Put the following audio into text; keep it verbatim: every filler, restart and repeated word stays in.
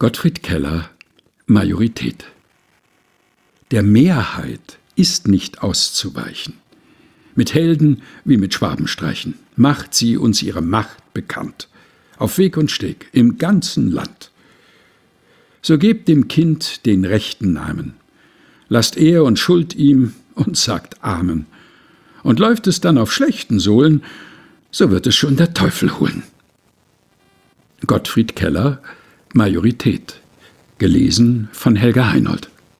Gottfried Keller, Majorität. Der Mehrheit ist nicht auszuweichen. Mit Helden wie mit Schwabenstreichen macht sie uns ihre Macht bekannt, auf Weg und Steg, im ganzen Land. So gebt dem Kind den rechten Namen, lasst Ehr und Schuld ihm und sagt Amen. Und läuft es dann auf schlechten Sohlen, so wird es schon der Teufel holen. Gottfried Keller, Majorität. Gelesen von Helga Heinold.